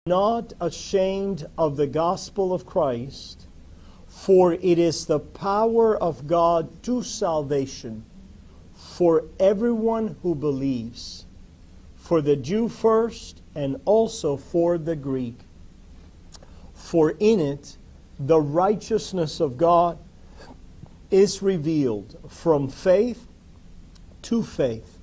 not ashamed of the gospel of Christ, for it is the power of God to salvation for everyone who believes, for the Jew first and also for the Greek. For in it the righteousness of God is revealed from faith to faith,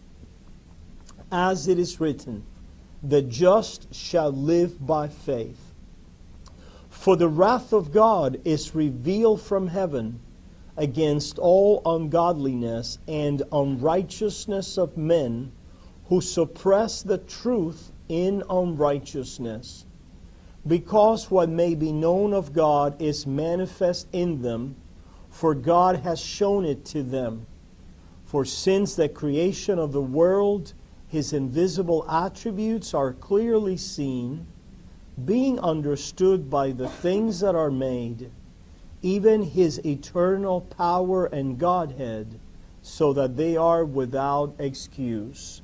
as it is written, the just shall live by faith. For the wrath of God is revealed from heaven against all ungodliness and unrighteousness of men who suppress the truth in unrighteousness, because what may be known of God is manifest in them, for God has shown it to them. For since the creation of the world, His invisible attributes are clearly seen, being understood by the things that are made, even His eternal power and Godhead, so that they are without excuse.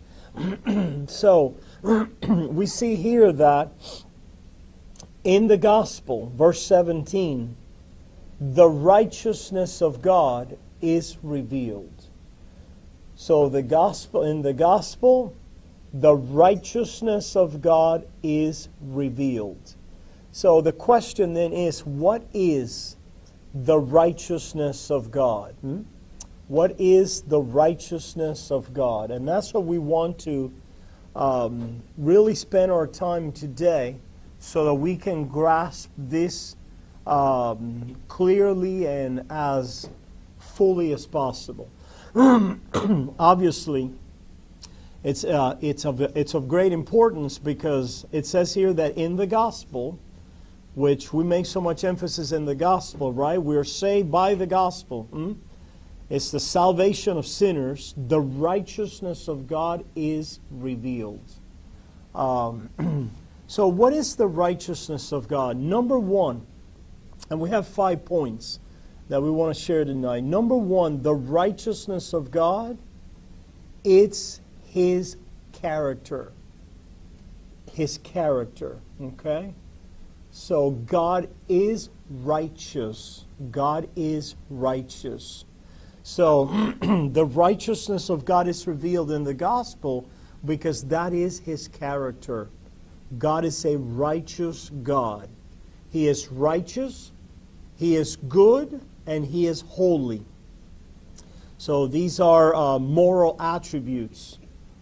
So, we see here that in the gospel, verse 17, the righteousness of God is revealed. So in the gospel, the righteousness of God is revealed. So the question then is, what is the righteousness of God? What is the righteousness of God? And that's what we want to really spend our time today, so that we can grasp this clearly and as fully as possible. Obviously, it's of great importance, because it says here that in the gospel, which we make so much emphasis in the gospel, right? We're saved by the gospel. It's the salvation of sinners. The righteousness of God is revealed. So what is the righteousness of God? Number one, and we have 5 points that we want to share tonight. Number one, the righteousness of God, it's His character. His character, okay? So God is righteous. God is righteous. So the righteousness of God is revealed in the gospel, because that is His character. God is a righteous God. He is righteous, He is good, and He is holy. So these are moral attributes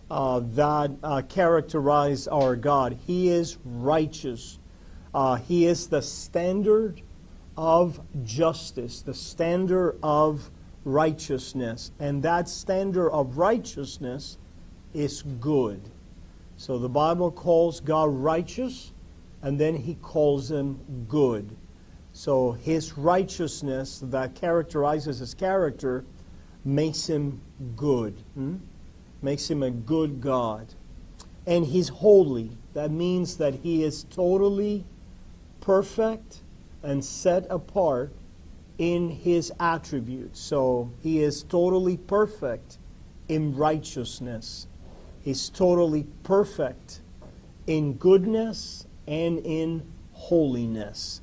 that characterize our God. He is righteous. He is the standard of justice, the standard of righteousness. And that standard of righteousness is good. So the Bible calls God righteous, and then He calls Him good. So His righteousness that characterizes His character makes Him good. Makes Him a good God. And He's holy. That means that He is totally perfect and set apart in His attributes. So He is totally perfect in righteousness. He's totally perfect in goodness and in holiness.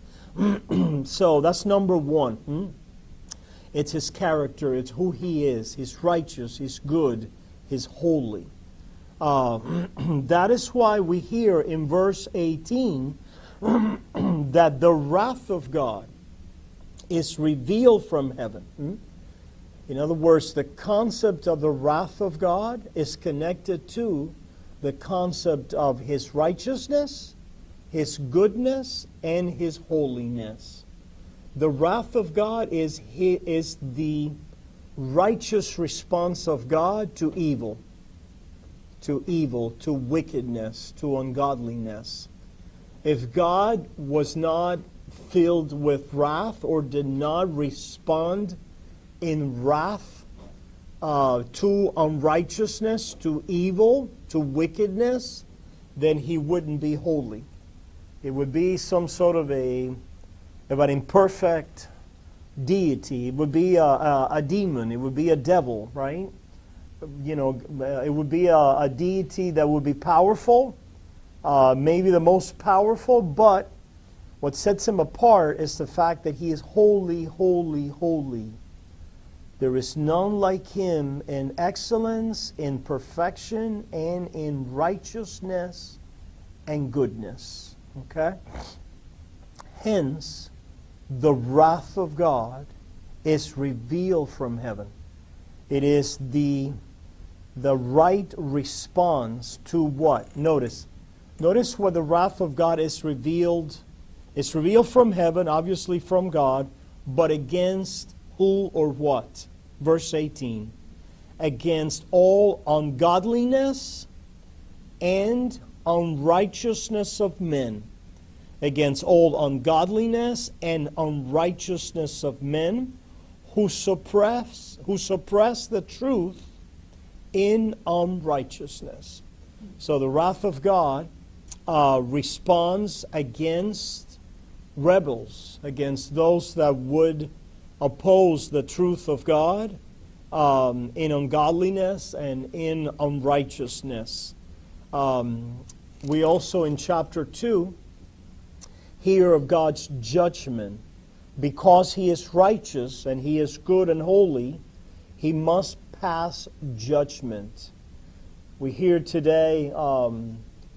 So that's number one. It's His character. It's who He is. He's righteous. He's good. He's holy. That is why we hear in verse 18 that the wrath of God is revealed from heaven. In other words, the concept of the wrath of God is connected to the concept of His righteousness, His goodness, and His holiness. The wrath of God is the righteous response of God to evil, to wickedness, to ungodliness. If God was not filled with wrath, or did not respond in wrath to unrighteousness, to evil, to wickedness, then He wouldn't be holy. It would be some sort of an imperfect deity. It would be a demon. It would be a devil, right? It would be a deity that would be powerful, maybe the most powerful, but what sets him apart is the fact that he is holy, holy, holy. There is none like him in excellence, in perfection, and in righteousness and goodness. Okay? Hence, the wrath of God is revealed from heaven. It is the right response to what? Notice where the wrath of God is revealed. It's revealed from heaven, obviously from God, but against who or what? Verse 18. Against all ungodliness and unrighteousness of men. Against all ungodliness and unrighteousness of men who suppress the truth in unrighteousness. So the wrath of God responds against rebels, against those that would oppose the truth of God in ungodliness and in unrighteousness. We also in chapter 2 hear of God's judgment. Because He is righteous and He is good and holy, He must pass judgment. We hear today, so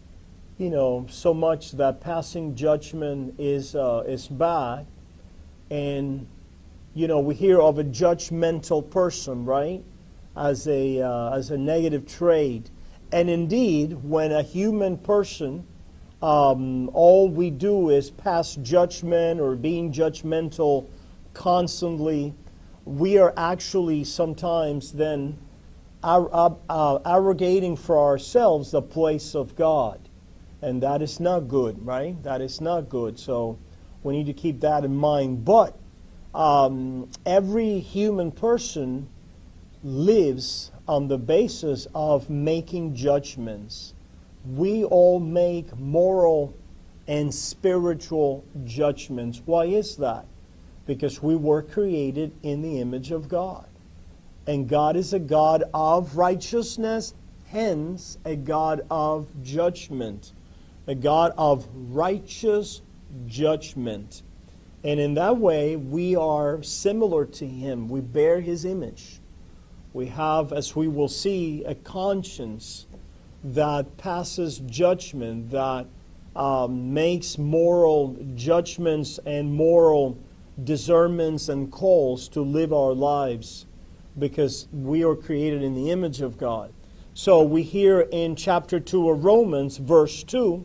much that passing judgment is bad, and we hear of a judgmental person, right, as a negative trait. And indeed, when a human person, all we do is pass judgment or being judgmental constantly, we are actually sometimes then arrogating for ourselves the place of God. And that is not good, right? That is not good. So we need to keep that in mind. But every human person lives on the basis of making judgments. We all make moral and spiritual judgments. Why is that? Because we were created in the image of God. And God is a God of righteousness, hence a God of judgment. A God of righteous judgment. And in that way, we are similar to Him. We bear His image. We have, as we will see, a conscience that passes judgment, that makes moral judgments and moral discernments and calls to live our lives, because we are created in the image of God. So we hear in chapter 2 of Romans, verse 2,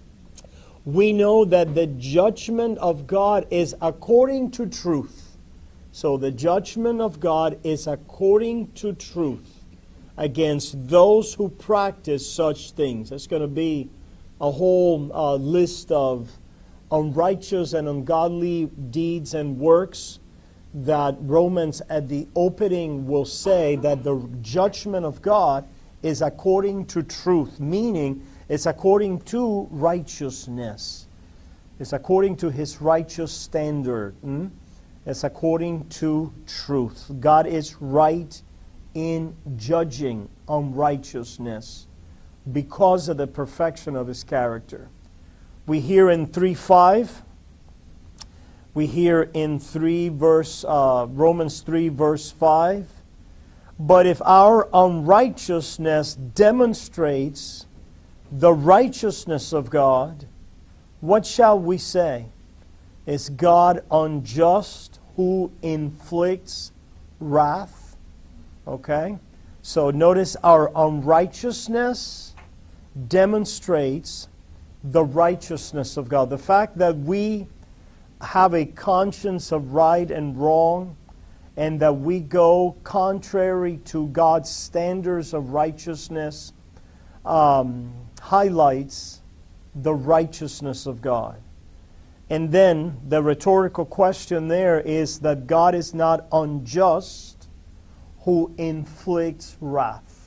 we know that the judgment of God is according to truth. So the judgment of God is according to truth against those who practice such things. There's going to be a whole list of unrighteous and ungodly deeds and works that Romans at the opening will say that the judgment of God is according to truth, meaning it's according to righteousness. It's according to His righteous standard. It's according to truth. God is right in judging unrighteousness because of the perfection of His character. We hear in 3:5. We hear in Romans 3 verse 5. But if our unrighteousness demonstrates the righteousness of God, what shall we say? Is God unjust who inflicts wrath? Okay? So notice our unrighteousness demonstrates the righteousness of God. The fact that we have a conscience of right and wrong, and that we go contrary to God's standards of righteousness, highlights the righteousness of God. And then the rhetorical question there is that God is not unjust who inflicts wrath.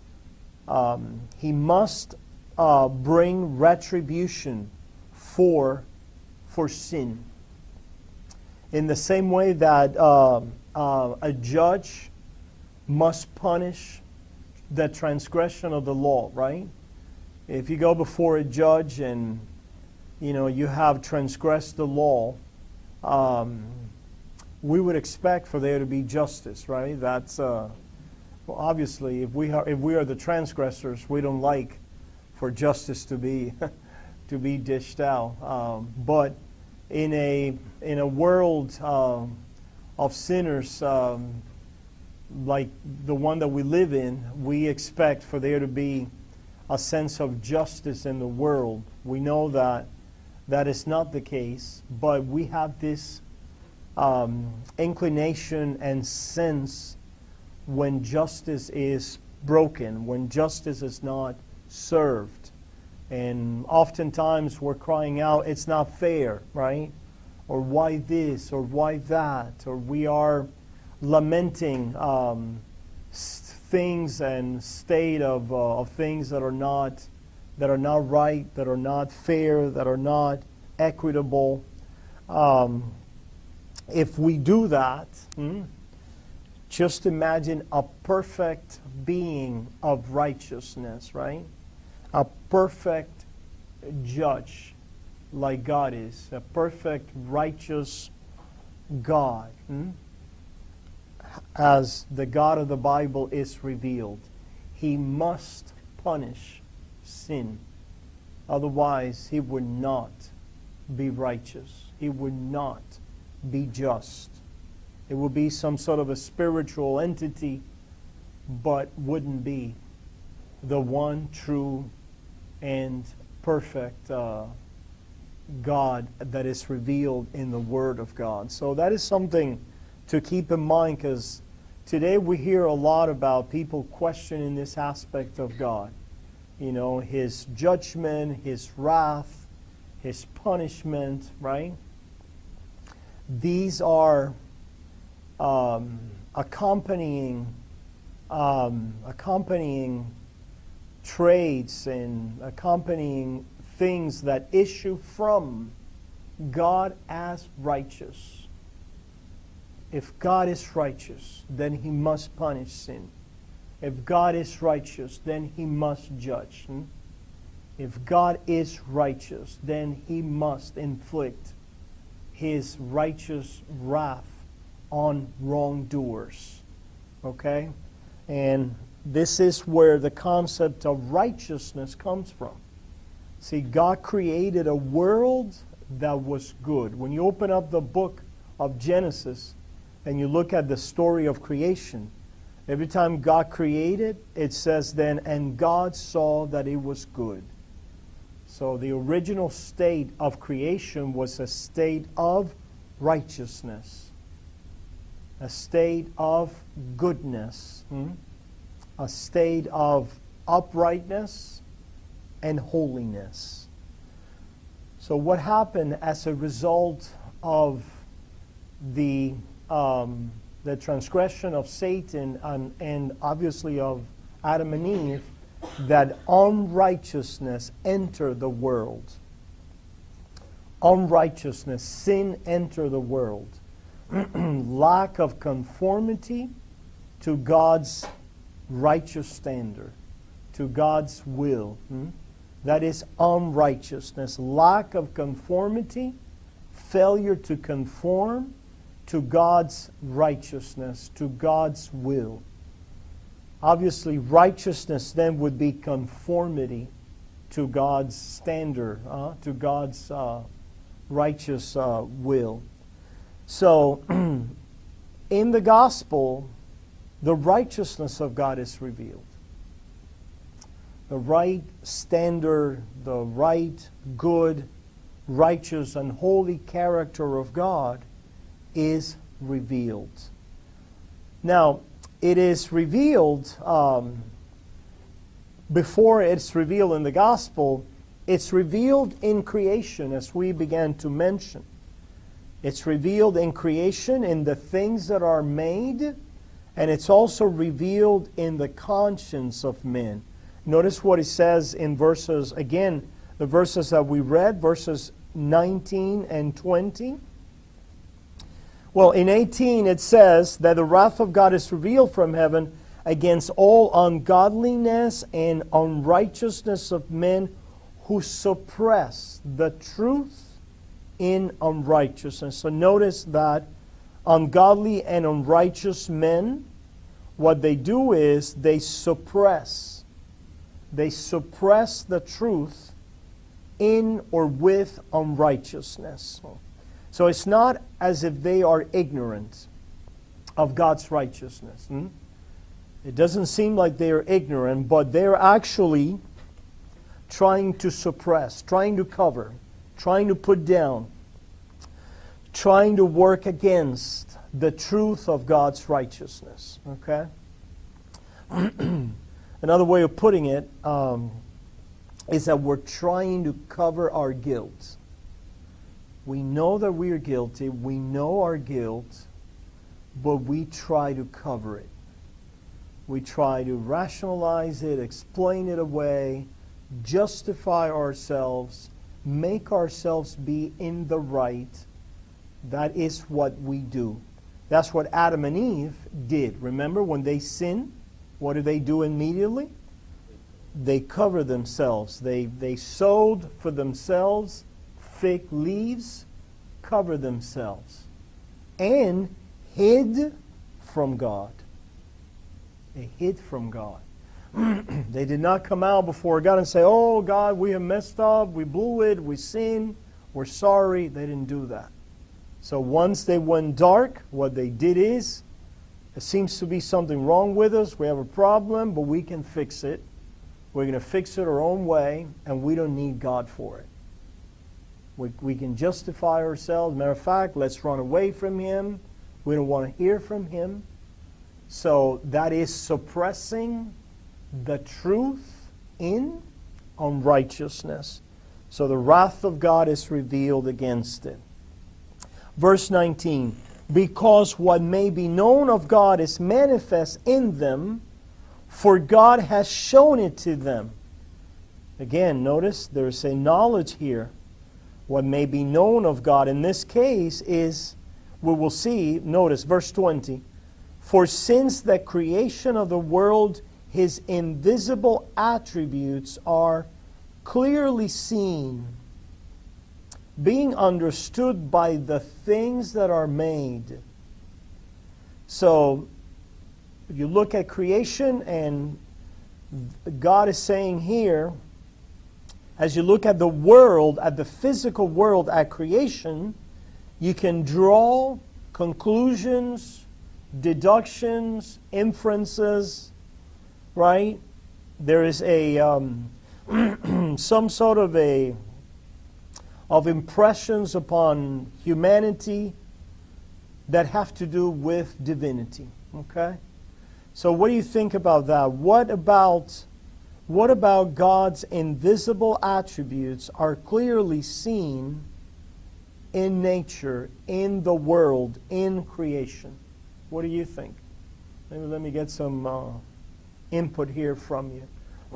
He must bring retribution for sin. In the same way that a judge must punish the transgression of the law, right? If you go before a judge and you have transgressed the law, we would expect for there to be justice, right? That's well, obviously, if we are the transgressors, we don't like for justice to be to be dished out. But in a world of sinners like the one that we live in, we expect for there to be a sense of justice in the world. We know that that is not the case, but we have this inclination and sense when justice is broken, when justice is not served. And oftentimes we're crying out, it's not fair, right? Or why this, or why that, or we are lamenting things and state of things that are not right, that are not fair, that are not equitable. If we do that, just imagine a perfect being of righteousness, right? A perfect judge like God is, a perfect righteous God. As the God of the Bible is revealed, He must punish sin. Otherwise, He would not be righteous. He would not be just. It would be some sort of a spiritual entity, but wouldn't be the one true and perfect God that is revealed in the Word of God. So that is something to keep in mind, because today we hear a lot about people questioning this aspect of God. His judgment, His wrath, His punishment, right? These are accompanying traits and accompanying things that issue from God as righteous. If God is righteous, then He must punish sin. If God is righteous, then He must judge. If God is righteous, then He must inflict His righteous wrath on wrongdoers. Okay? And this is where the concept of righteousness comes from. See, God created a world that was good. When you open up the book of Genesis and you look at the story of creation, every time God created, it says then, and God saw that it was good. So the original state of creation was a state of righteousness, a state of goodness, a state of uprightness and holiness. So what happened as a result of the transgression of Satan and obviously of Adam and Eve, that unrighteousness entered the world. Unrighteousness, sin entered the world. Lack of conformity to God's righteous standard, to God's will. That is unrighteousness. Lack of conformity, failure to conform to God's righteousness, to God's will. Obviously, righteousness then would be conformity to God's standard, to God's righteous will. So, in the gospel, the righteousness of God is revealed. The right standard, the right, good, righteous, and holy character of God is revealed. Now, it is revealed, before it's revealed in the gospel, it's revealed in creation, as we began to mention. It's revealed in creation, in the things that are made, and it's also revealed in the conscience of men. Notice what it says in verses, again, the verses that we read, verses 19 and 20. Well, in 18 it says that the wrath of God is revealed from heaven against all ungodliness and unrighteousness of men who suppress the truth in unrighteousness. So notice that ungodly and unrighteous men, what they do is they suppress the truth in or with unrighteousness. So it's not as if they are ignorant of God's righteousness. It doesn't seem like they are ignorant, but they're actually trying to suppress, trying to cover, trying to put down, trying to work against the truth of God's righteousness. Okay? Another way of putting it is that we're trying to cover our guilt. We know that we are guilty. We know our guilt, but we try to cover it. We try to rationalize it, explain it away, justify ourselves, make ourselves be in the right. That is what we do. That's what Adam and Eve did. Remember, when they sinned, what do they do immediately? They cover themselves. They sewed for themselves fig leaves, cover themselves, and hid from God. They hid from God. They did not come out before God and say, "Oh God, we have messed up, we blew it, we sinned, we're sorry." They didn't do that. So once they went dark, what they did is, there seems to be something wrong with us, we have a problem, but we can fix it. We're going to fix it our own way, and we don't need God for it. We can justify ourselves. Matter of fact, let's run away from Him. We don't want to hear from Him. So that is suppressing the truth in unrighteousness. So the wrath of God is revealed against it. Verse 19, because what may be known of God is manifest in them, for God has shown it to them. Again, notice there's a knowledge here. What may be known of God in this case is, we will see, notice verse 20, for since the creation of the world, His invisible attributes are clearly seen, being understood by the things that are made. So, if you look at creation, and God is saying here, as you look at the world, at the physical world, at creation, you can draw conclusions, deductions, inferences, right? There is a some sort of impressions upon humanity that have to do with divinity. Okay? So what do you think about that? What about God's invisible attributes are clearly seen in nature, in the world, in creation? What do you think? Maybe let me get some input here from you.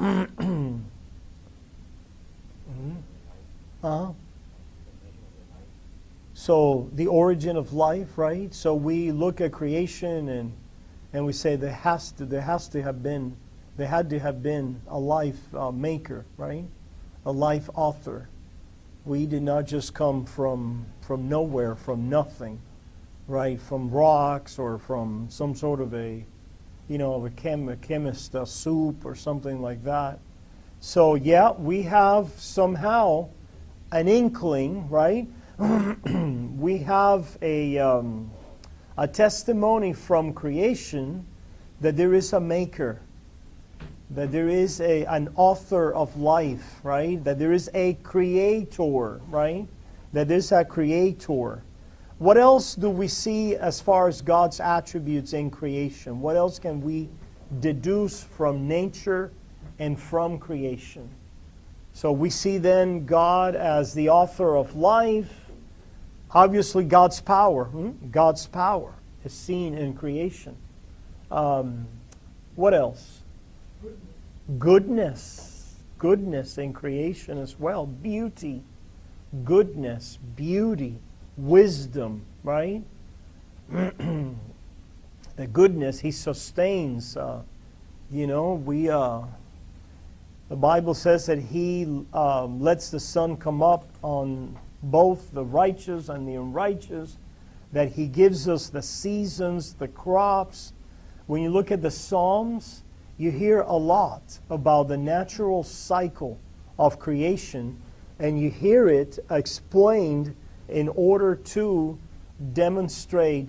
So the origin of life, right? So we look at creation and we say there had to have been a life maker, right? A life author. We did not just come from nowhere, from nothing, right? From rocks or from some sort of a chemist soup or something like that. So yeah, we have somehow an inkling, right? We have a testimony from creation that there is a maker, that there is an author of life, right? That there is a creator, right? That there's a creator. What else do we see as far as God's attributes in creation? What else can we deduce from nature and from creation? So we see then God as the author of life. Obviously God's power. God's power is seen in creation. What else? Goodness. Goodness in creation as well. Beauty. Goodness. Beauty. Wisdom. Right? The goodness, He sustains You know, the Bible says that He lets the sun come up on both the righteous and the unrighteous, that He gives us the seasons, the crops. When you look at the Psalms, you hear a lot about the natural cycle of creation, and you hear it explained in order to demonstrate,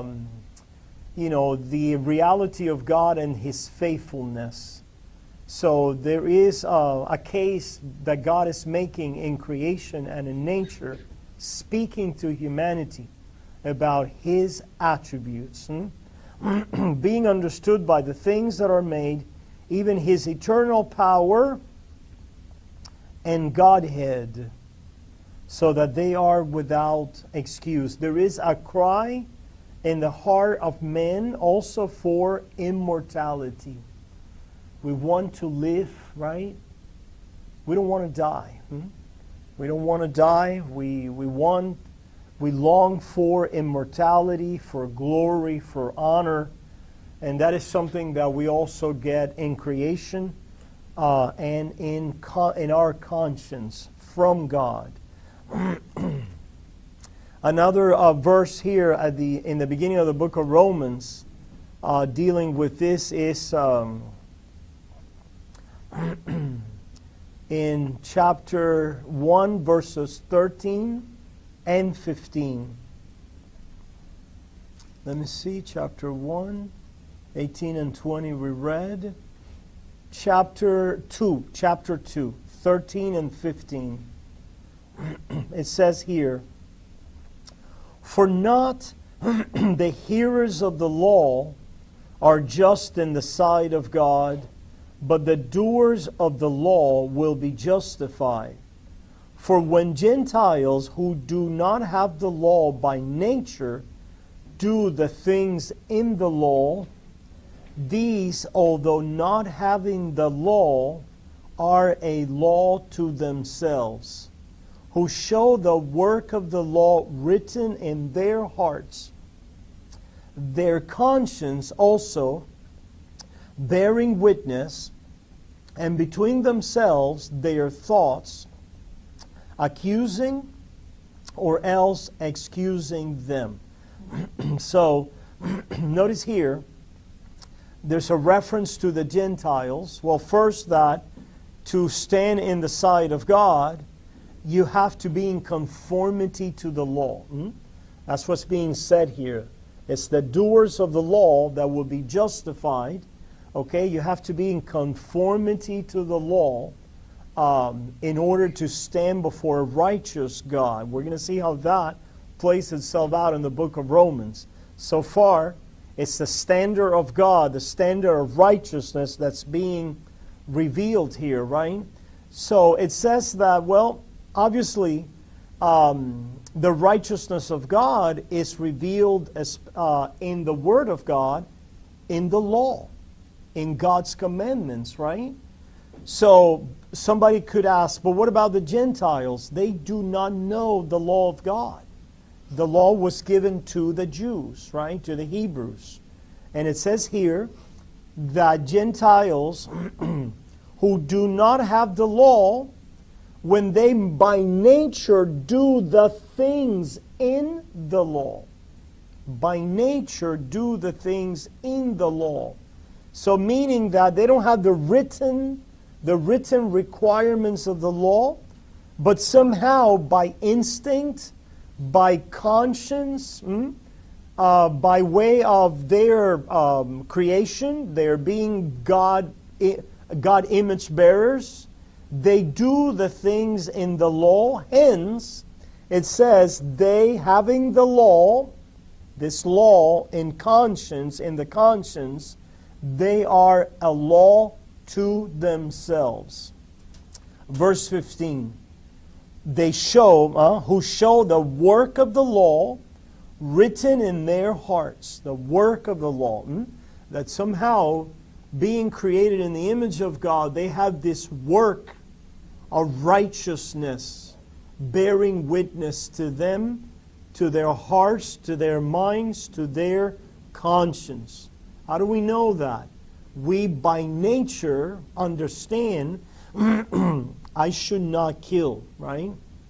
the reality of God and His faithfulness. So there is a case that God is making in creation and in nature, speaking to humanity about His attributes, being understood by the things that are made, even His eternal power and Godhead, so that they are without excuse. There is a cry in the heart of men also for immortality. We want to live, right? We don't want to die. We don't want to die. We long for immortality, for glory, for honor. And that is something that we also get in creation and in our conscience from God. Another verse here in the beginning of the book of Romans dealing with this is in chapter 1, verses 13 and 15. Let me see, chapter 1, 18 and 20 we read. Chapter 2, 13 and 15. It says here, "For not the hearers of the law are just in the sight of God, but the doers of the law will be justified. For when Gentiles who do not have the law by nature do the things in the law, these, although not having the law, are a law to themselves, who show the work of the law written in their hearts, their conscience also bearing witness, and between themselves their thoughts, accusing or else excusing them." So, notice here, there's a reference to the Gentiles. Well, first, that to stand in the sight of God, you have to be in conformity to the law. That's what's being said here. It's the doers of the law that will be justified. Okay, you have to be in conformity to the law in order to stand before a righteous God. We're going to see how that plays itself out in the book of Romans. So far, it's the standard of God, the standard of righteousness that's being revealed here, right? So it says that, well, obviously, the righteousness of God is revealed as, in the Word of God, in the law, in God's commandments, right? So somebody could ask, but what about the Gentiles? They do not know the law of God. The law was given to the Jews, right? To the Hebrews. And it says here that Gentiles who do not have the law, when they by nature do the things in the law, by nature do the things in the law. So meaning that they don't have the written requirements of the law, but somehow by instinct, by conscience, by way of their creation, they're being God image bearers, they do the things in the law. Hence, it says, they having the law, this law in conscience, in the conscience, they are a law to themselves. Verse 15. They show, who show the work of the law written in their hearts. The work of the law. That somehow, being created in the image of God, they have this work of righteousness bearing witness to them, to their hearts, to their minds, to their conscience. How do we know that? we by nature understand I should not kill, right?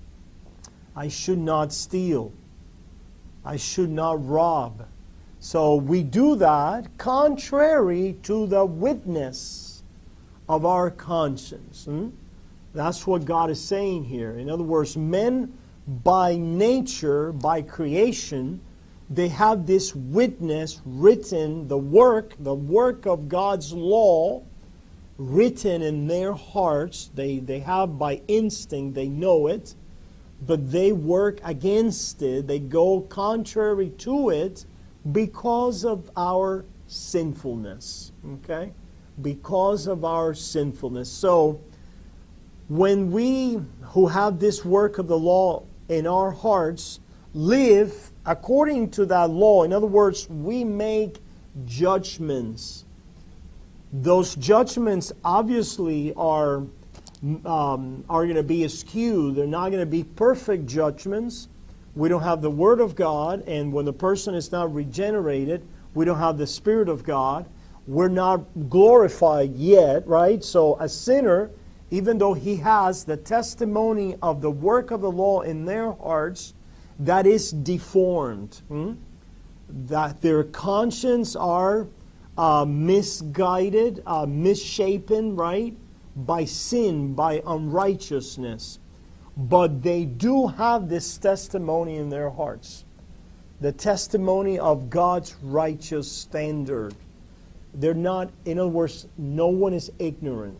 I should not steal. I should not rob. So we do that contrary to the witness of our conscience. That's what God is saying here. In other words, men by nature, by creation, they have this witness written, the work of God's law written in their hearts. They have by instinct, they know it, but they work against it. They go contrary to it because of our sinfulness. Okay? Because of our sinfulness. So, when we who have this work of the law in our hearts live according to that law, in other words, we make judgments. Those judgments obviously are going to be askew. They're not going to be perfect judgments. We don't have the Word of God, and when the person is not regenerated, we don't have the Spirit of God. We're not glorified yet, right? So a sinner, even though he has the testimony of the work of the law in their hearts, that is deformed. That their conscience are misguided, misshapen, right? By sin, by unrighteousness. But they do have this testimony in their hearts. The testimony of God's righteous standard. They're not, in other words, no one is ignorant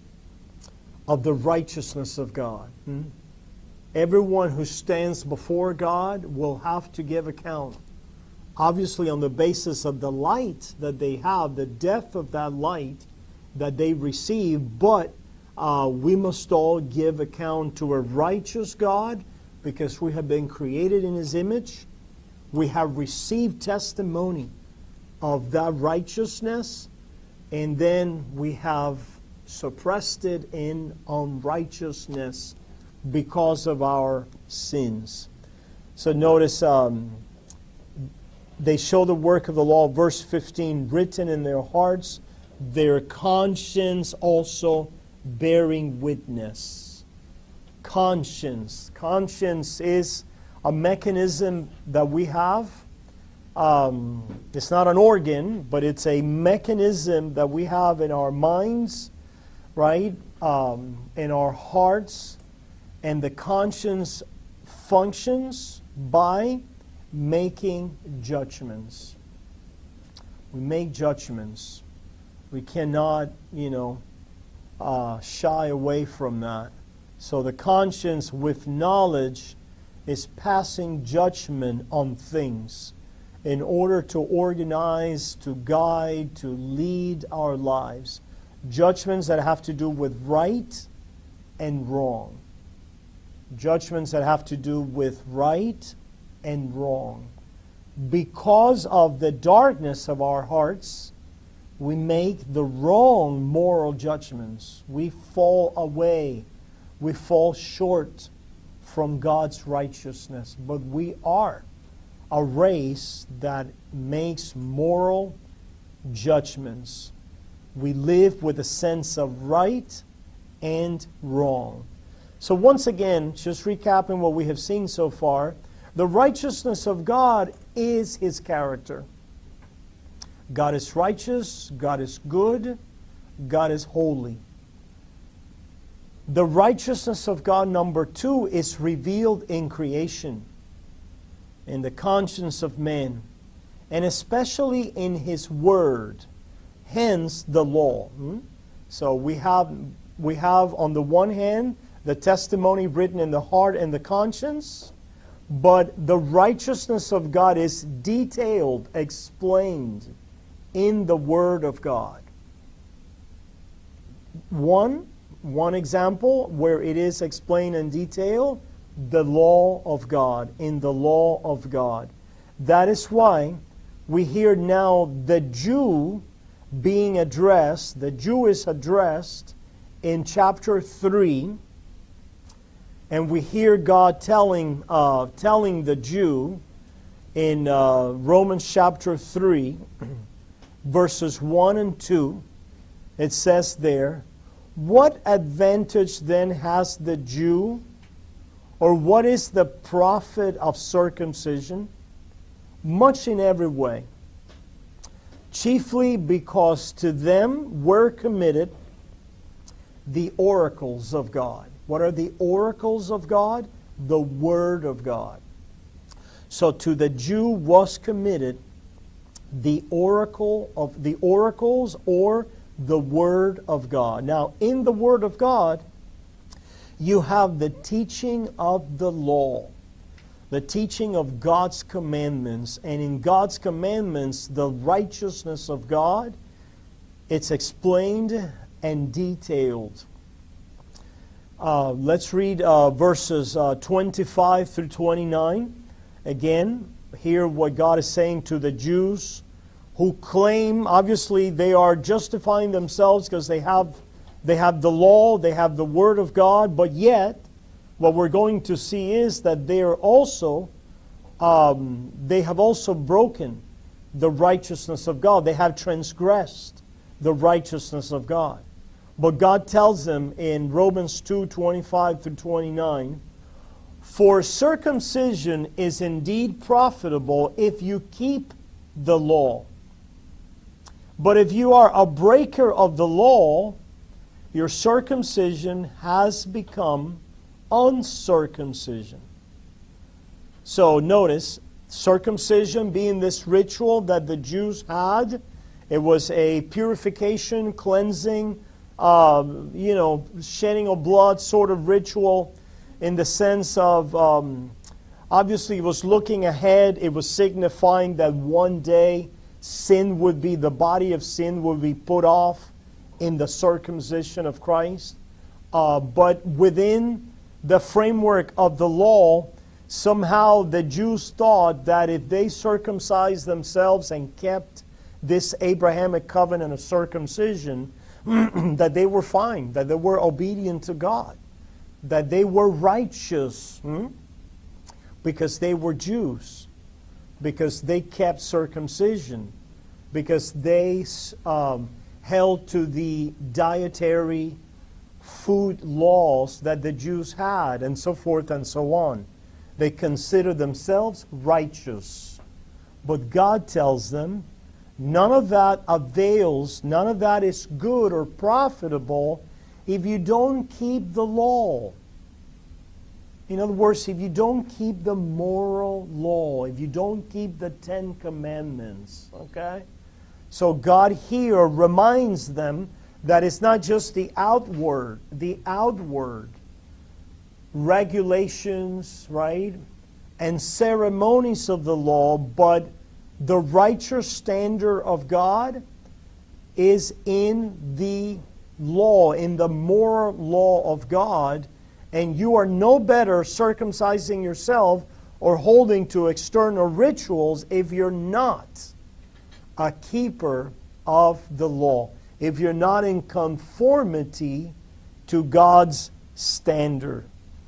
of the righteousness of God. Everyone who stands before God will have to give account. Obviously on the basis of the light that they have, the depth of that light that they receive, but we must all give account to a righteous God because we have been created in His image. We have received testimony of that righteousness, and then we have suppressed it in unrighteousness because of our sins. So notice they show the work of the law, verse 15, written in their hearts, their conscience also bearing witness. Conscience. Conscience is a mechanism that we have. It's not an organ, but it's a mechanism that we have in our minds, right? In our hearts. And the conscience functions by making judgments. We make judgments. We cannot, shy away from that. So the conscience with knowledge is passing judgment on things in order to organize, to guide, to lead our lives. Judgments that have to do with right and wrong. Judgments that have to do with right and wrong. Because of the darkness of our hearts, we make the wrong moral judgments. We fall away. We fall short from God's righteousness. But we are a race that makes moral judgments. We live with a sense of right and wrong. So once again, just recapping what we have seen so far, the righteousness of God is His character. God is righteous, God is good, God is holy. The righteousness of God, number 2, is revealed in creation, in the conscience of man, and especially in His Word, hence the law. So we have on the one hand the testimony written in the heart and the conscience, but the righteousness of God is detailed, explained in the Word of God. One example where it is explained in detail, the law of God, in the law of God. That is why we hear now the Jew being addressed, the Jew is addressed in chapter 3, and we hear God telling the Jew in Romans chapter 3, verses 1 and 2, it says there, what advantage then has the Jew, or what is the profit of circumcision? Much in every way. Chiefly because to them were committed the oracles of God. What are the oracles of God? The Word of God. So to the Jew was committed the oracles or the Word of God. Now, in the Word of God, you have the teaching of the law, the teaching of God's commandments. And in God's commandments, the righteousness of God, it's explained and detailed. Let's read verses 25 through 29. Again, hear what God is saying to the Jews who claim, obviously they are justifying themselves because they have the law, they have the Word of God, but yet what we're going to see is that they have also broken the righteousness of God. They have transgressed the righteousness of God. But God tells them in Romans 2:25 through 29, for circumcision is indeed profitable if you keep the law. But if you are a breaker of the law, your circumcision has become uncircumcision. So notice, circumcision being this ritual that the Jews had, it was a purification, cleansing, shedding of blood sort of ritual in the sense of, obviously it was looking ahead, it was signifying that one day the body of sin would be put off in the circumcision of Christ. But within the framework of the law, somehow the Jews thought that if they circumcised themselves and kept this Abrahamic covenant of circumcision, that they were fine, that they were obedient to God, that they were righteous because they were Jews, because they kept circumcision, because they held to the dietary food laws that the Jews had, and so forth and so on. They consider themselves righteous. But God tells them, none of that avails, none of that is good or profitable if you don't keep the law. In other words, if you don't keep the moral law, if you don't keep the 10 Commandments, okay? So God here reminds them that it's not just the outward regulations, right, and ceremonies of the law, but the righteous standard of God is in the law, in the moral law of God, and you are no better circumcising yourself or holding to external rituals if you're not a keeper of the law, if you're not in conformity to God's standard,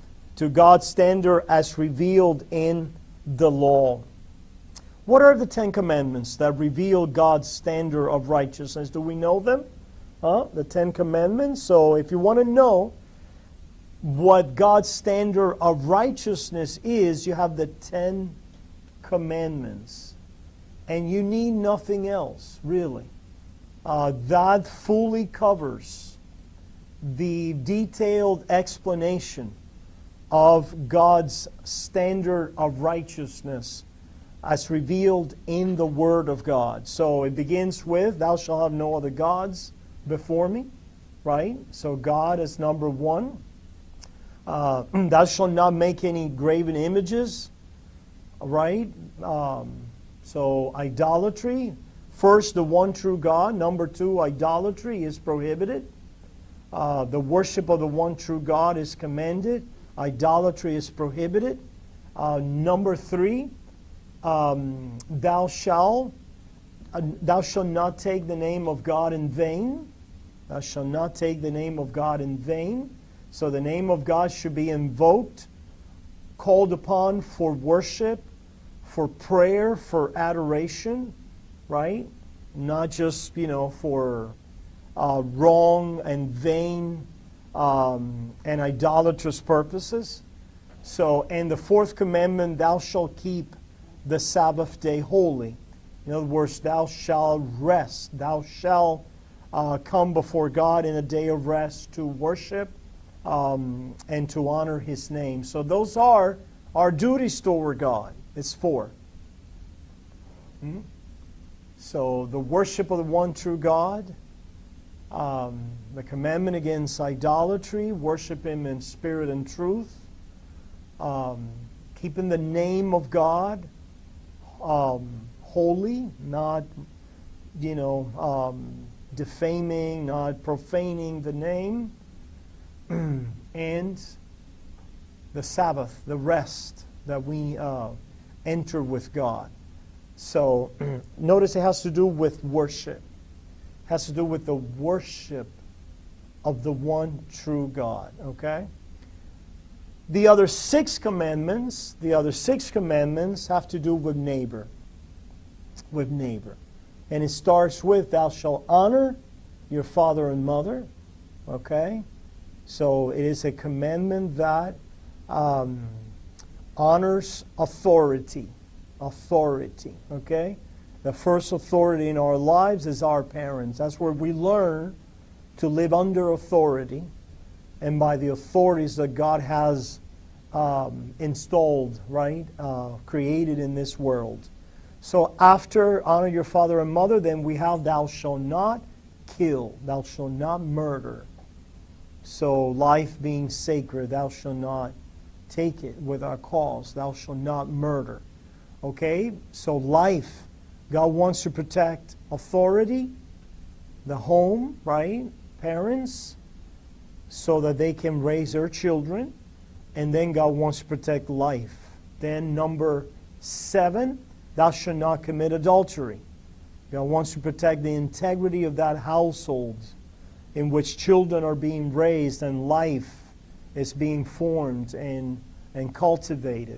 as revealed in the law. What are the 10 Commandments that reveal God's standard of righteousness? Do we know them? The 10 Commandments. So if you want to know what God's standard of righteousness is, you have the 10 Commandments. And you need nothing else, really. That fully covers the detailed explanation of God's standard of righteousness as revealed in the Word of God. So it begins with, thou shalt have no other gods before me, right? So God is number one. Thou shalt not make any graven images, right? So idolatry, first the one true God. Number two, idolatry is prohibited. The worship of the one true God is commanded. Idolatry is prohibited. Number three, thou shalt not take the name of God in vain. Thou shalt not take the name of God in vain. So the name of God should be invoked, called upon for worship, for prayer, for adoration, right? Not just, for wrong and vain and idolatrous purposes. So, and the fourth commandment, thou shalt keep the Sabbath day holy. In other words, thou shalt rest. Thou shalt come before God in a day of rest to worship and to honor His name. So those are our duties toward God. It's 4. So the worship of the one true God, the commandment against idolatry, worship Him in spirit and truth, keeping the name of God holy, not, defaming, not profaning the name, and the Sabbath, the rest that we enter with God. So notice it has to do with worship. It has to do with the worship of the one true God. Okay? The other 6 commandments have to do with neighbor. With neighbor. And it starts with, thou shalt honor your father and mother. Okay? So it is a commandment that honors authority. Authority. Okay? The first authority in our lives is our parents. That's where we learn to live under authority and by the authorities that God has installed, right? Created in this world. So after honor your father and mother, then we have thou shalt not kill, thou shalt not murder. So life being sacred, thou shalt not take it without cause, thou shalt not murder. Okay? So life, God wants to protect authority, the home, right? Parents, so that they can raise their children. And then God wants to protect life. Then number 7, thou shalt not commit adultery. God wants to protect the integrity of that household in which children are being raised and life is being formed and cultivated.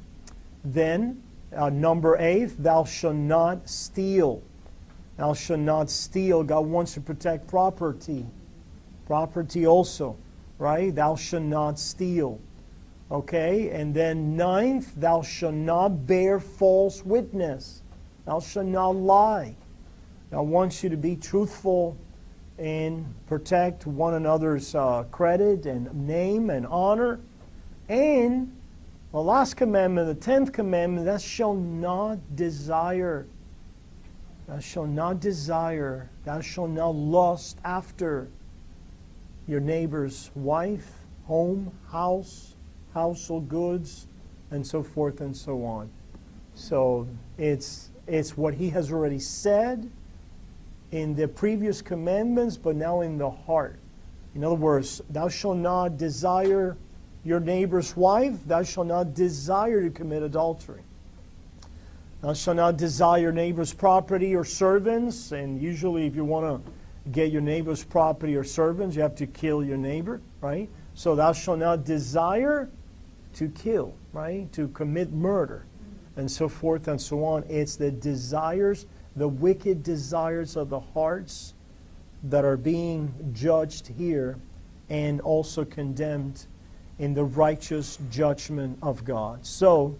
Then number 8, thou shalt not steal. Thou shalt not steal. God wants to protect property. Property also, right? Thou shalt not steal. Okay? And then 9th, thou shalt not bear false witness. Thou shalt not lie. God wants you to be truthful and protect one another's credit and name and honor. And the last commandment, the 10th commandment, thou shalt not desire. Thou shalt not desire. Thou shalt not lust after your neighbor's wife, home, house, household goods, and so forth and so on. So it's what He has already said in the previous commandments, but now in the heart. In other words, thou shalt not desire your neighbor's wife, thou shalt not desire to commit adultery. Thou shalt not desire your neighbor's property or servants, and usually if you want to get your neighbor's property or servants, you have to kill your neighbor, right? So thou shalt not desire to kill, right? To commit murder, and so forth and so on. It's the desires, the wicked desires of the hearts that are being judged here and also condemned in the righteous judgment of God. So,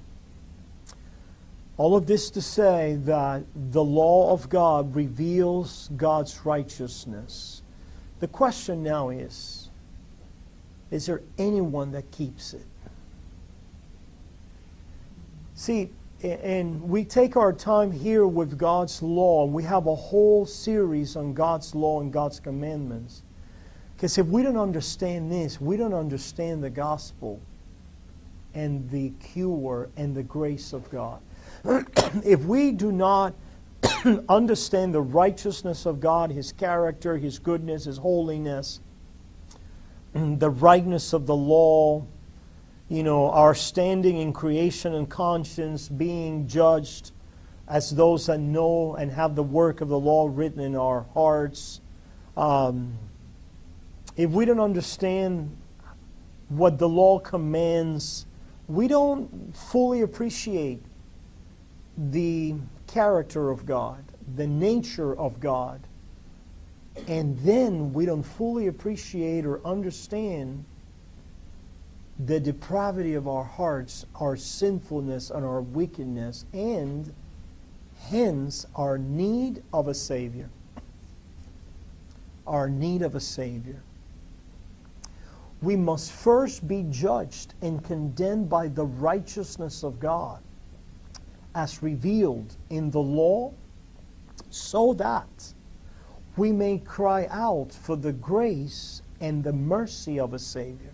all of this to say that the law of God reveals God's righteousness. The question now is there anyone that keeps it? See, and we take our time here with God's law, and we have a whole series on God's law and God's commandments. Because if we don't understand this, we don't understand the gospel and the cure and the grace of God. If we do not understand the righteousness of God, His character, His goodness, His holiness, the rightness of the law, our standing in creation and conscience, being judged as those that know and have the work of the law written in our hearts. If we don't understand what the law commands, we don't fully appreciate the character of God, the nature of God, And then we don't fully appreciate or understand the depravity of our hearts, our sinfulness, and our wickedness, and hence our need of a Savior. Our need of a Savior. We must first be judged and condemned by the righteousness of God as revealed in the law, so that we may cry out for the grace and the mercy of a Savior.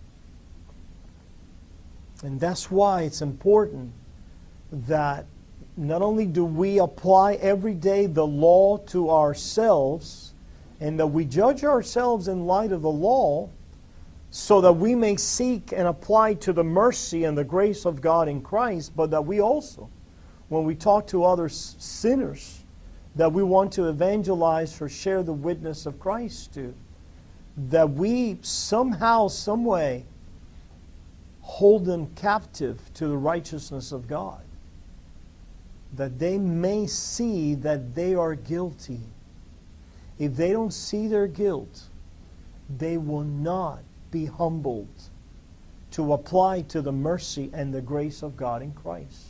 And that's why it's important that not only do we apply every day the law to ourselves, and that we judge ourselves in light of the law, so that we may seek and apply to the mercy and the grace of God in Christ, but that we also, when we talk to other sinners that we want to evangelize or share the witness of Christ to, that we somehow, some way, hold them captive to the righteousness of God, that they may see that they are guilty. If they don't see their guilt, they will not be humbled to apply to the mercy and the grace of God in Christ.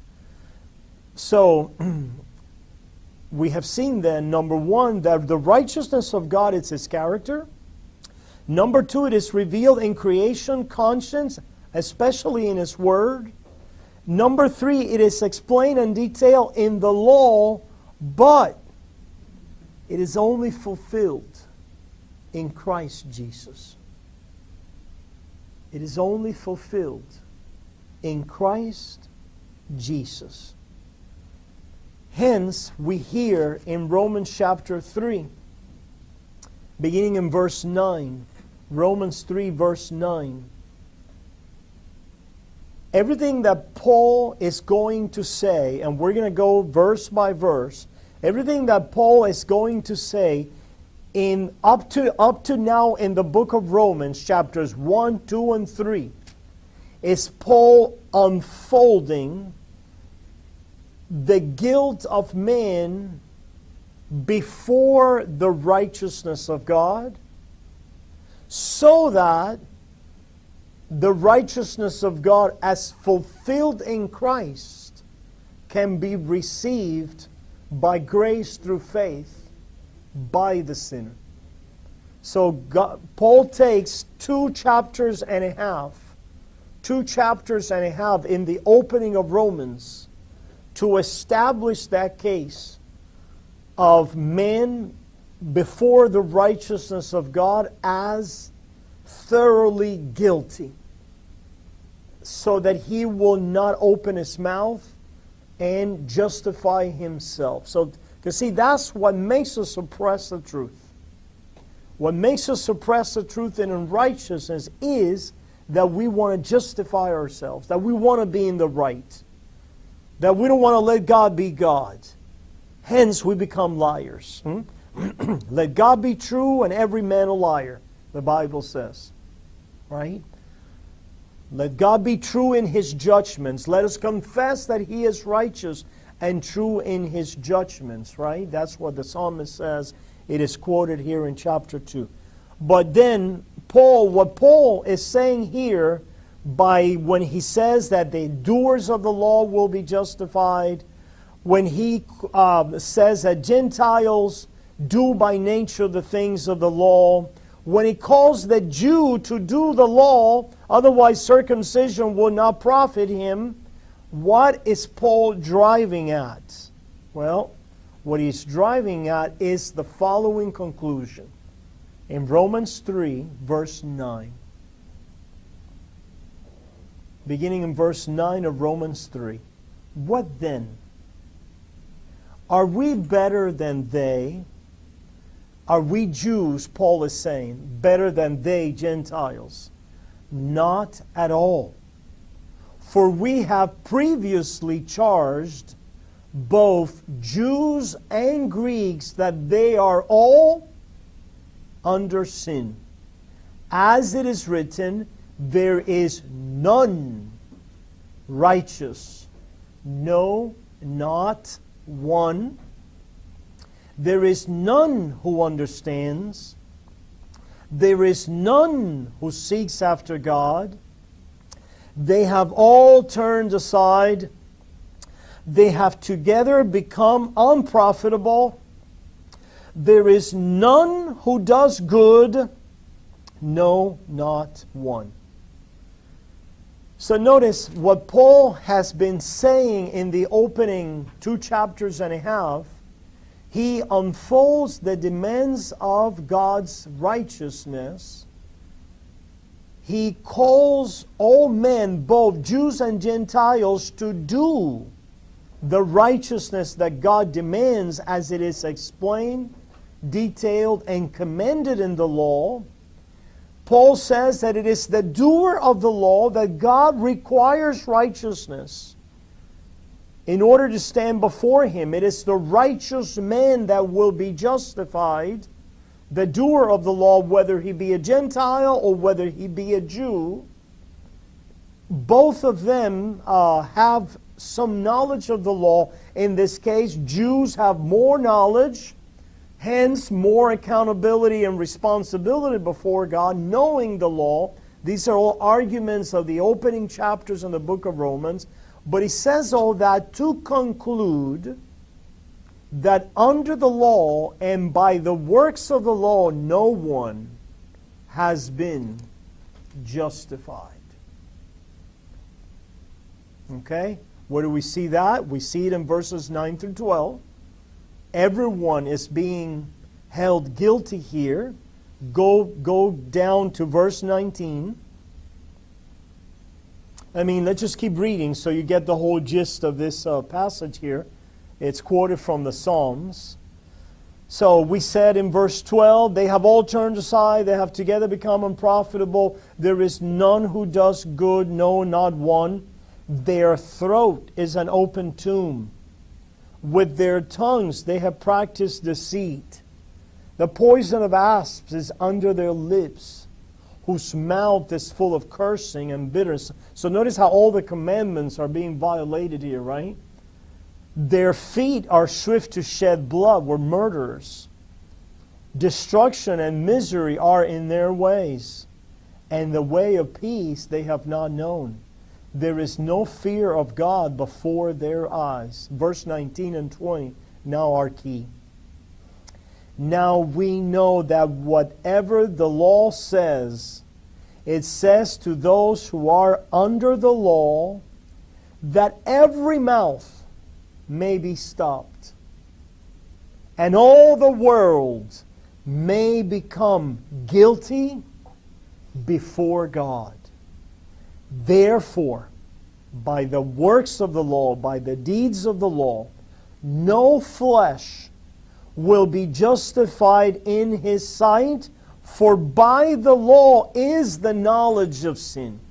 So, we have seen then, number one, that the righteousness of God is His character. Number two, it is revealed in creation, conscience, especially in His Word. Number three, it is explained in detail in the law, but it is only fulfilled in Christ Jesus. It is only fulfilled in Christ Jesus. Hence, we hear in Romans chapter 3, beginning in verse 9, Romans 3 verse 9, everything that Paul is going to say, and we're going to go verse by verse, everything that Paul is going to say in up to now in the book of Romans, chapters 1, 2, and 3, is Paul unfolding the guilt of man before the righteousness of God, so that the righteousness of God as fulfilled in Christ can be received by grace through faith by the sinner. So Paul takes 2 chapters and a half in the opening of Romans to establish that case of man before the righteousness of God as thoroughly guilty, so that he will not open his mouth and justify himself. So, you see, that's what makes us suppress the truth. What makes us suppress the truth and unrighteousness is that we want to justify ourselves, that we want to be in the right, that we don't want to let God be God. Hence, we become liars. Let God be true and every man a liar, the Bible says. Right? Let God be true in His judgments. Let us confess that He is righteous and true in His judgments. Right? That's what the psalmist says. It is quoted here in chapter 2. But then, what Paul is saying here, when he says that the doers of the law will be justified, when he says that Gentiles do by nature the things of the law, when he calls the Jew to do the law, otherwise circumcision will not profit him, what is Paul driving at? Well, what he's driving at is the following conclusion. In Romans 3, verse 9. Beginning in verse 9 of Romans 3. What then? Are we better than they? Are we Jews, Paul is saying, better than they, Gentiles? Not at all. For we have previously charged both Jews and Greeks that they are all under sin. As it is written, there is none righteous, no, not one. There is none who understands. There is none who seeks after God. They have all turned aside. They have together become unprofitable. There is none who does good, no, not one. So notice what Paul has been saying in the opening 2 chapters and a half. He unfolds the demands of God's righteousness. He calls all men, both Jews and Gentiles, to do the righteousness that God demands as it is explained, detailed, and commended in the law. Paul says that it is the doer of the law that God requires righteousness in order to stand before Him. It is the righteous man that will be justified, the doer of the law, whether he be a Gentile or whether he be a Jew. Both of them have some knowledge of the law. In this case, Jews have more knowledge, hence more accountability and responsibility before God, knowing the law. These are all arguments of the opening chapters in the book of Romans. But he says all that to conclude that under the law and by the works of the law, no one has been justified. Okay? Where do we see that? We see it in verses 9 through 12. Everyone is being held guilty here. Go down to verse 19. Let's just keep reading so you get the whole gist of this passage here. It's quoted from the Psalms. So we said in verse 12, they have all turned aside, they have together become unprofitable. There is none who does good, no, not one. Their throat is an open tomb. With their tongues they have practiced deceit. The poison of asps is under their lips, whose mouth is full of cursing and bitterness. So notice how all the commandments are being violated here, right? Their feet are swift to shed blood, were murderers. Destruction and misery are in their ways, and the way of peace they have not known. There is no fear of God before their eyes. Verse 19 and 20, now are key. Now we know that whatever the law says, it says to those who are under the law, that every mouth may be stopped, and all the world may become guilty before God. Therefore, by the works of the law, by the deeds of the law, no flesh will be justified in His sight, for by the law is the knowledge of sin.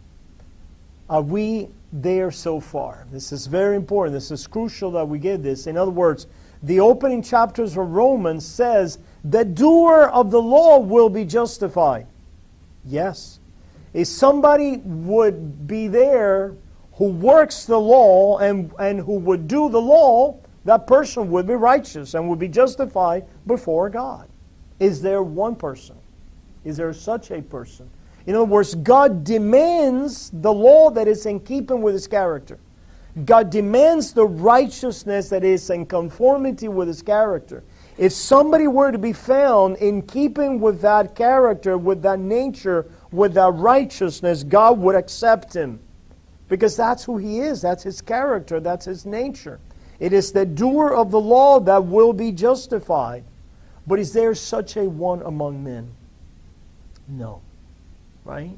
Are we there so far? This is very important. This is crucial that we get this. In other words, the opening chapters of Romans says the doer of the law will be justified. Yes. If somebody would be there who works the law and who would do the law, that person would be righteous and would be justified before God. Is there one person? Is there such a person? In other words, God demands the law that is in keeping with His character. God demands the righteousness that is in conformity with His character. If somebody were to be found in keeping with that character, with that nature, with that righteousness, God would accept him. Because that's who He is. That's His character. That's His nature. It is the doer of the law that will be justified. But is there such a one among men? No. Right?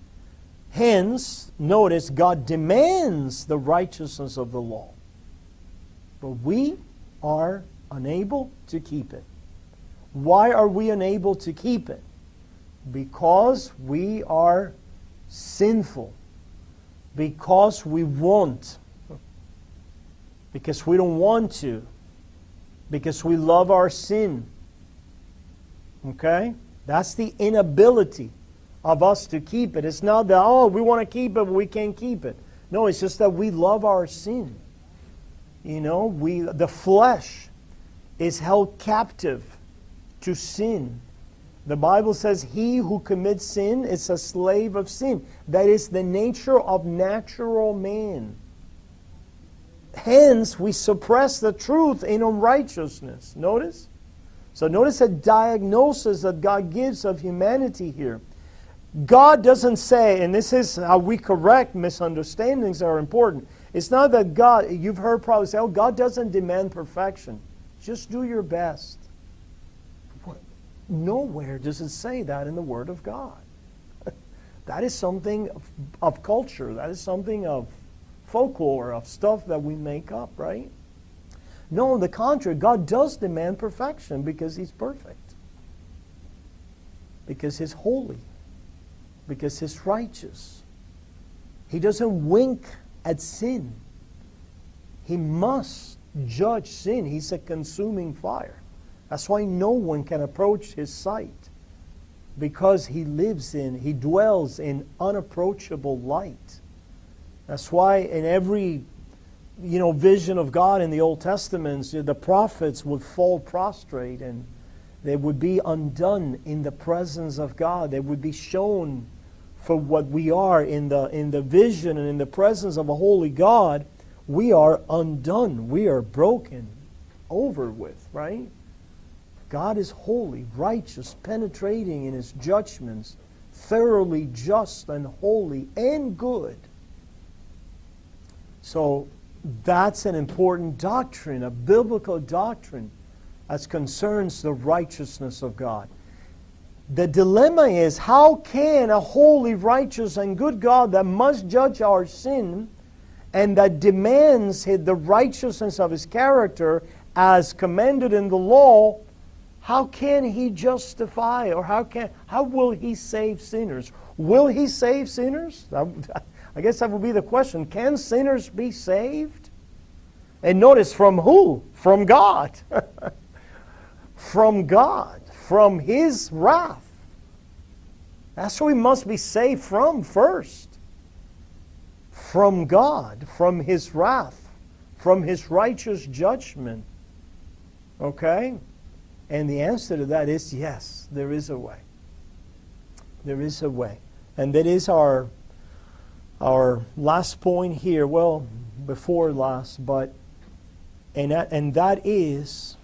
Hence, notice, God demands the righteousness of the law. But we are unable to keep it. Why are we unable to keep it? Because we are sinful. Because we won't. Because we don't want to. Because we love our sin. Okay? That's the inability of us to keep it. It's not that, we want to keep it, but we can't keep it. No, it's just that we love our sin. The flesh is held captive to sin. The Bible says he who commits sin is a slave of sin. That is the nature of natural man. Hence, we suppress the truth in unrighteousness. Notice? So notice the diagnosis that God gives of humanity here. God doesn't say, and this is how we correct misunderstandings that are important. It's not that God, you've heard probably say, oh, God doesn't demand perfection. Just do your best. Nowhere does it say that in the Word of God. That is something of culture. That is something of folklore, of stuff that we make up, right? No, on the contrary, God does demand perfection because He's perfect. Because He's holy. Because He's righteous. He doesn't wink at sin. He must judge sin. He's a consuming fire. That's why no one can approach His sight. Because He dwells in unapproachable light. That's why in every vision of God in the Old Testament, the prophets would fall prostrate and they would be undone in the presence of God. They would be shown for what we are in the vision and in the presence of a holy God. We are undone. We are broken, over with, right? God is holy, righteous, penetrating in His judgments, thoroughly just and holy and good. So that's an important doctrine, a biblical doctrine as concerns the righteousness of God. The dilemma is, how can a holy, righteous, and good God that must judge our sin and that demands the righteousness of His character as commanded in the law, how can He justify, or how will He save sinners? Will He save sinners? I guess that would be the question. Can sinners be saved? And notice, from who? From God. From God. From His wrath. That's who we must be saved from first. From God. From His wrath. From His righteous judgment. Okay? And the answer to that is yes, there is a way. There is a way. And that is our last point here. Well, before last, but and that is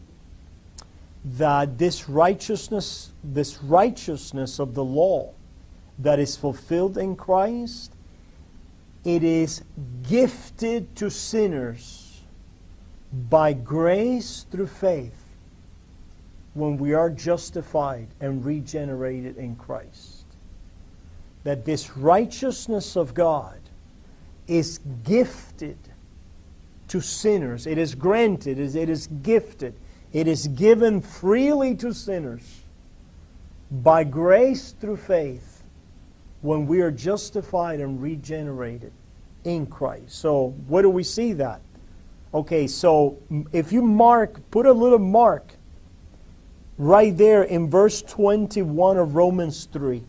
that this righteousness of the law that is fulfilled in Christ, it is gifted to sinners by grace through faith when we are justified and regenerated in Christ. That this righteousness of God is gifted to sinners. It is granted, it is gifted. It is given freely to sinners by grace through faith when we are justified and regenerated in Christ. So, where do we see that? Okay, so if you put a little mark right there in verse 21 of Romans 3.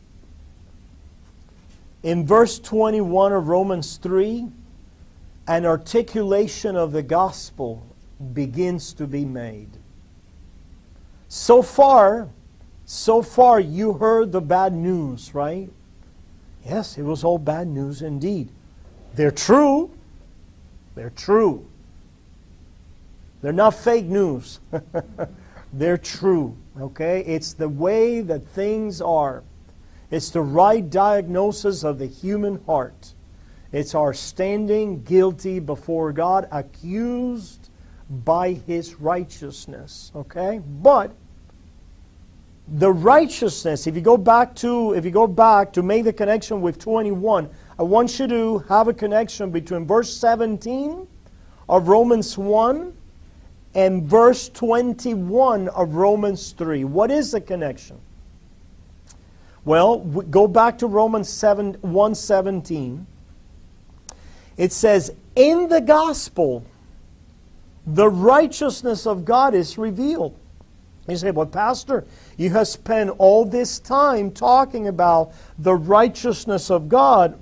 In verse 21 of Romans 3, an articulation of the gospel begins to be made. So far you heard the bad news, right? Yes, it was all bad news indeed. They're true. They're true. They're not fake news. They're true, okay? It's the way that things are. It's the right diagnosis of the human heart. It's our standing guilty before God, accused by His righteousness, okay? But the righteousness, if you go back to make the connection with 21, I want you to have a connection between verse 17 of Romans 1 and verse 21 of Romans 3. What is the connection? Well, go back to Romans 1:17. It says, in the gospel, the righteousness of God is revealed. You say, well, Pastor, you have spent all this time talking about the righteousness of God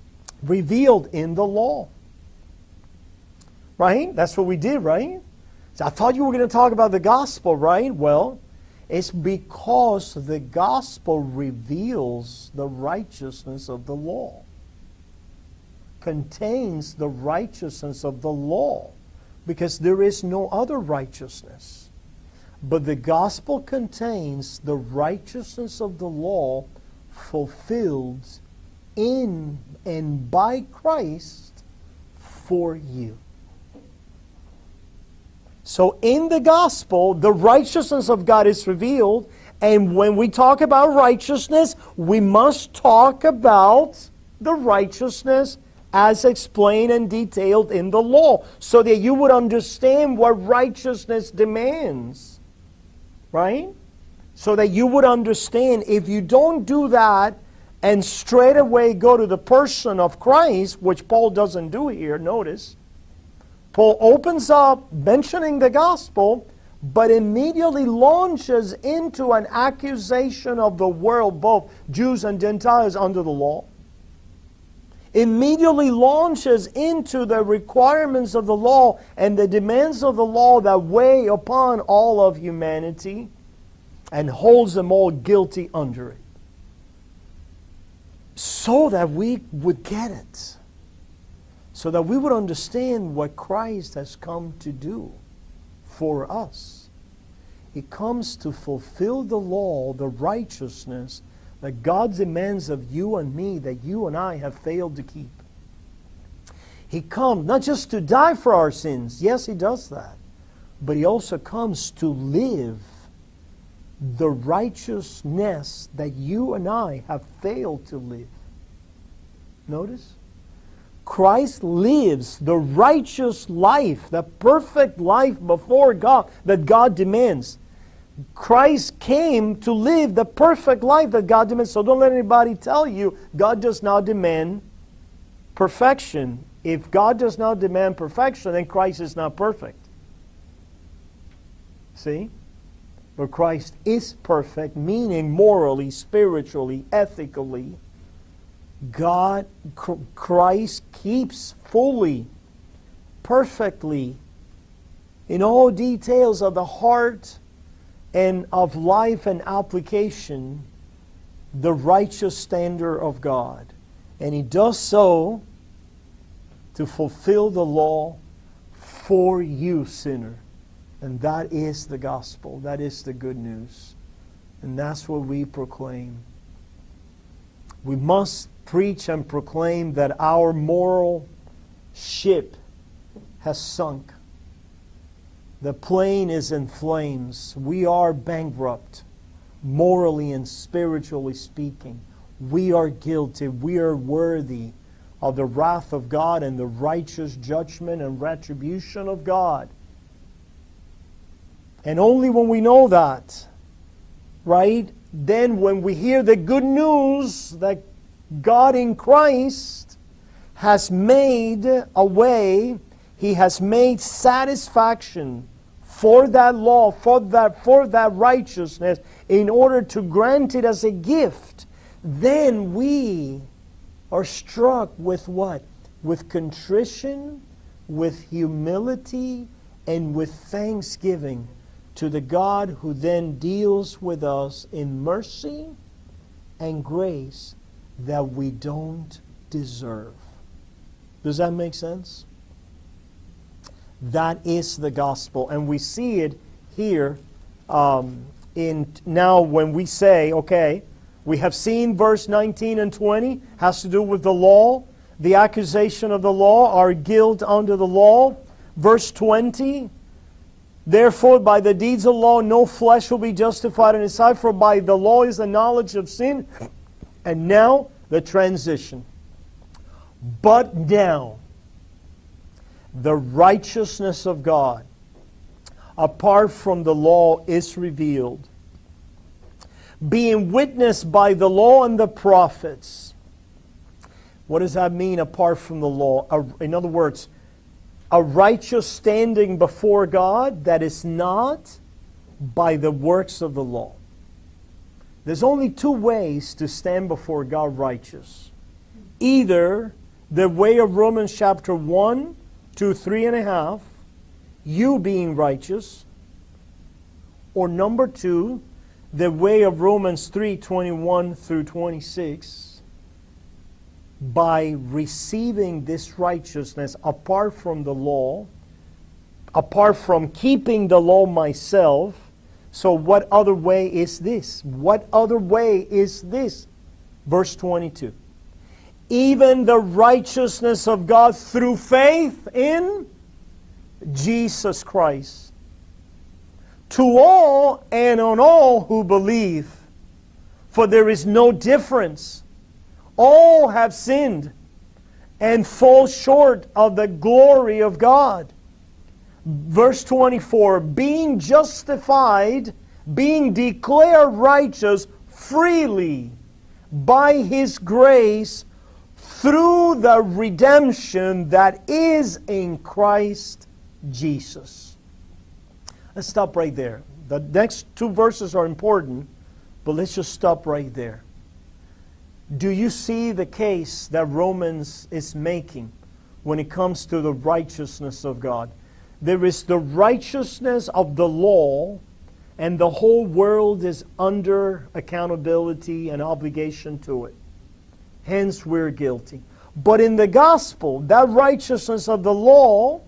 revealed in the law. Right? That's what we did, right? So I thought you were going to talk about the gospel, right? Well, it's because the gospel reveals the righteousness of the law. Contains the righteousness of the law. Because there is no other righteousness. But the gospel contains the righteousness of the law fulfilled in and by Christ for you. So in the gospel, the righteousness of God is revealed. And when we talk about righteousness, we must talk about the righteousness as explained and detailed in the law, so that you would understand what righteousness demands. Right? So that you would understand, if you don't do that and straight away go to the person of Christ, which Paul doesn't do here, notice, Paul opens up mentioning the gospel, but immediately launches into an accusation of the world, both Jews and Gentiles under the law. Immediately launches into the requirements of the law and the demands of the law that weigh upon all of humanity and holds them all guilty under it. So that we would get it. So that we would understand what Christ has come to do for us. He comes to fulfill the law, the righteousness that God demands of you and me, that you and I have failed to keep. He comes not just to die for our sins. Yes, He does that. But He also comes to live the righteousness that you and I have failed to live. Notice? Christ lives the righteous life, the perfect life before God that God demands. Christ came to live the perfect life that God demands. So don't let anybody tell you God does not demand perfection. If God does not demand perfection, then Christ is not perfect. See? But Christ is perfect, meaning morally, spiritually, ethically. Christ keeps fully, perfectly, in all details of the heart and of life and application, the righteous standard of God. And He does so to fulfill the law for you, sinner. And that is the gospel. That is the good news. And that's what we proclaim. We must preach and proclaim that our moral ship has sunk. The plane is in flames. We are bankrupt, morally and spiritually speaking. We are guilty. We are worthy of the wrath of God and the righteous judgment and retribution of God. And only when we know that, right, then when we hear the good news that God in Christ has made a way, He has made satisfaction for that law, for that righteousness, in order to grant it as a gift, then we are struck with what? With contrition, with humility, and with thanksgiving to the God who then deals with us in mercy and grace that we don't deserve. Does that make sense? That is the gospel. And we see it here in now when we say, okay, we have seen verse 19 and 20 has to do with the law, the accusation of the law, our guilt under the law. Verse 20, therefore by the deeds of law no flesh will be justified in His sight, for by the law is the knowledge of sin. And now the transition. But now the righteousness of God apart from the law is revealed, being witnessed by the law and the prophets. What does that mean, apart from the law? In other words, a righteous standing before God that is not by the works of the law. There's only two ways to stand before God righteous. Either the way of Romans chapter 1 to 3.5, you being righteous. Or number two, the way of Romans 3:21 through 26, by receiving this righteousness apart from the law, apart from keeping the law myself. So what other way is this? What other way is this? Verse 22. Even the righteousness of God through faith in Jesus Christ, to all and on all who believe. For there is no difference. All have sinned and fall short of the glory of God. Verse 24, being justified, being declared righteous freely by His grace through the redemption that is in Christ Jesus. Let's stop right there. The next two verses are important, but let's just stop right there. Do you see the case that Romans is making when it comes to the righteousness of God? There is the righteousness of the law, and the whole world is under accountability and obligation to it. Hence, we're guilty. But in the gospel, that righteousness of the law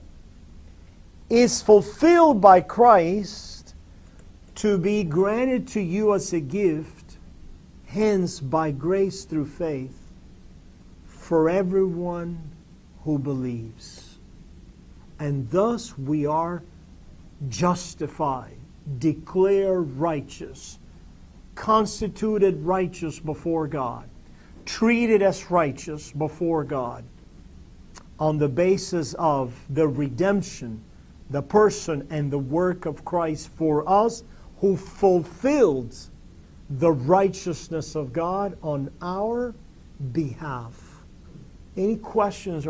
is fulfilled by Christ to be granted to you as a gift, hence by grace through faith, for everyone who believes. And thus we are justified, declared righteous, constituted righteous before God, treated as righteous before God on the basis of the redemption, the person and the work of Christ for us, who fulfilled the righteousness of God on our behalf. Any questions?